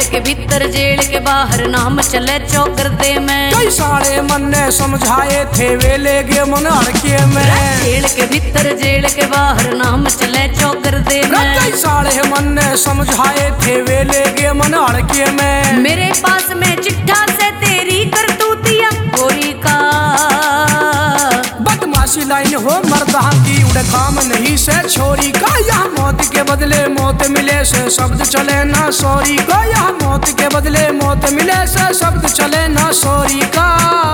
के भीतर जेल के बाहर नाम चले चौकरदे में। कई साले मन ने समझाए थे वे ले गए मन हड़के में। जेल के भीतर जेल के बाहर नाम चले चौकरदे में। कई साले मन ने समझाए थे वे ले गए मन हड़के में। मेरे पास में चिट्ठा से तेरी करतूतिया गोरी का बदमाशी लाइन हो मर्दा की उड़े काम नहीं से छोरी का। यहाँ मौत के बदले मौत मिले से शब्द चले ना सॉरी का। यहाँ मौत के बदले मौत मिले से शब्द चले ना सॉरी का।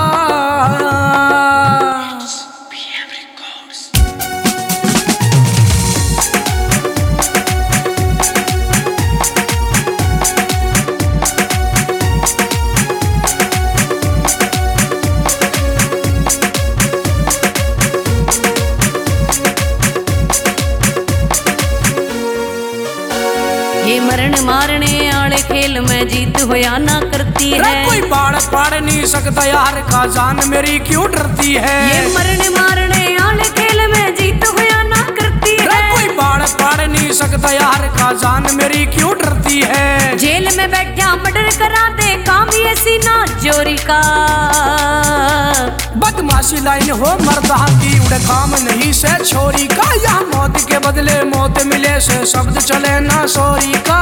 ये मरण मारने आले खेल में जीत होया ना करती है। कोई पाड़ नहीं सकता यार का जान मेरी क्यों डरती है। ये मरण मारने आले खेल में जीत होया ना करती है। कोई पाड़ नहीं सकता यार का जान मेरी क्यों डरती है। जेल में बैठा मर्डर करा दे काम ये सीना चोरी का। बदमाशी लाइन हो मर्दा की उड़े काम नहीं से छोरी का। यहाँ मौत के बदले मौत मिले से शब्द चले ना सॉरी का।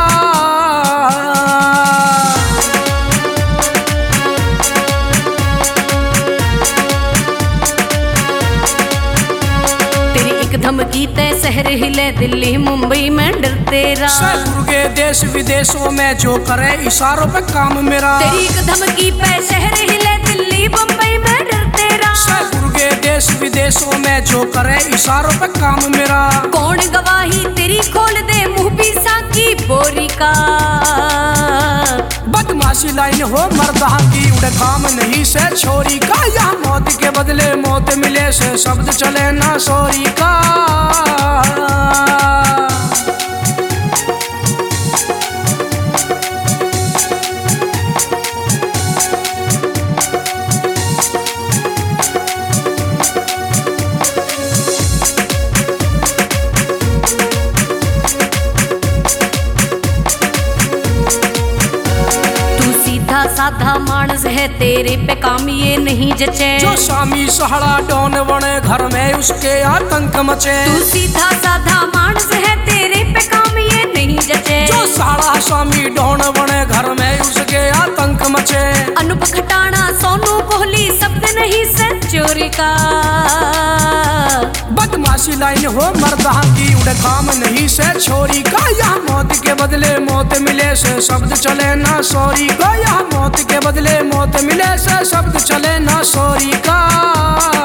तेरी एक धमकी ते शहर हिले दिल्ली मुंबई में डरते रहा। के देश विदेशों में जो करे इशारों पे काम मेरा। तेरी एक धमकी पे शहर हिले दिल्ली मुंबई में डरते रहा। के देश विदेशों में जो करे इशारों पे काम मेरा। कौन गवाही तेरी खोल दे मुंह पीसा की बोरी का। बदमाशी लाइन हो मर्दा की उड़े काम नहीं से छोरी का। यहाँ मौत के बदले मौत मिले से शब्द चले ना सॉरी का। साधा मानस है तेरे पे काम ये नहीं जचे। जो स्वामी सहारा डॉन बने घर में उसके आतंक मचे। तू सीधा साधा मानस है तेरे पे काम ये नहीं जचे। जो सारा स्वामी डॉन बने घर में उसके आतंक मचे। अनूप खटाना सोनू कोहली शब्द नहीं से चोरी का। बदमाशी लाइन हो मर्दा की उड़े काम नहीं से छोरी का। यहाँ मौत के बदले मौत मिले से शब्द चले ना सॉरी का। यहाँ मौत के बदले मौत मिले से शब्द चले ना सॉरी का।